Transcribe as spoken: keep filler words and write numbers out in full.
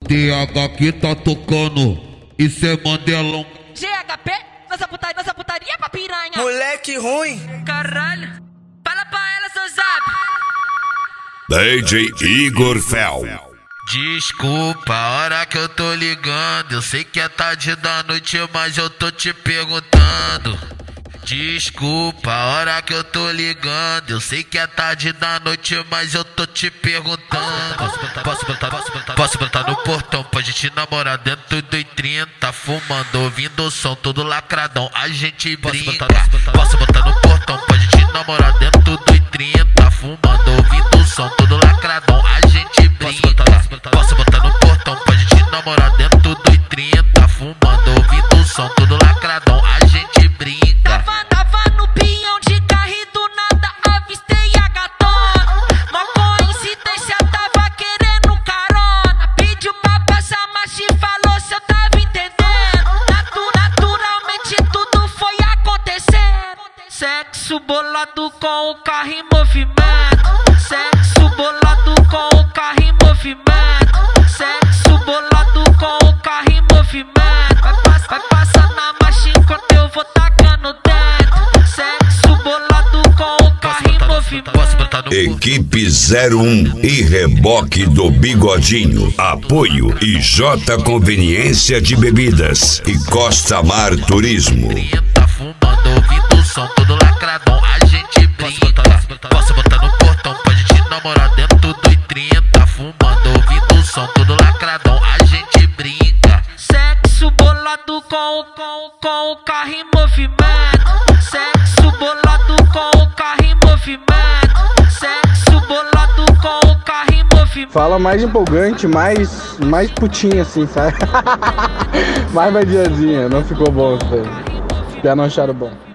D H que tá tocando, isso é Mandelão. G H P, nossa putaria, nossa putaria pra piranha. Moleque ruim. Caralho, fala pra ela, seu zap. D J Igor Fel. Desculpa a hora que eu tô ligando, eu sei que é tarde da noite, mas eu tô te perguntando. Desculpa a hora que eu tô ligando, eu sei que é tarde da noite, mas eu tô te perguntando. Posso botar, posso botar, posso botar, posso botar no portão pra gente namorar dentro do trinta, fumando, ouvindo o som todo lacradão, a gente brinca. Posso botar no portão pra gente namorar dentro do trinta, fumando, ouvindo o som todo lacradão, a gente brinca. Posso botar no portão pra gente namorar dentro do trinta, fumando, ouvindo o som todo lacradão, a gente brinca. Tava, tava no pinhão de carro e do nada avistei a gatona. Mó coincidência, tava querendo carona. Pediu pra passar marcha e falou se eu tava entendendo. Natu, naturalmente tudo foi acontecendo. Sexo bolado com o carro em movimento. Sexo bolado com o carro em movimento. Sexo bolado com o carro em movimento. Vai, pass vai passar na marcha enquanto eu vou tacando dentro. Sexo bolado com o carro em movimento. Equipe zero um e Reboque do Bigodinho. Apoio I J Conveniência de Bebidas e Costa Mar Turismo. Tá fumando, ouvindo o som todo lacradão, a gente brinca. Posso botar no portão pra gente namorar dentro do trinta, fumando, ouvindo o som todo lacradão, a gente brinca. Sexo bolado com, com, com o carro em movimento. Sexo bolado com o carro em movimento. Sexo bolado com o carro em movimento. Fala mais empolgante, mais, mais putinha assim, sabe? Mais vadiazinha, não ficou bom isso aí. Já não acharam bom.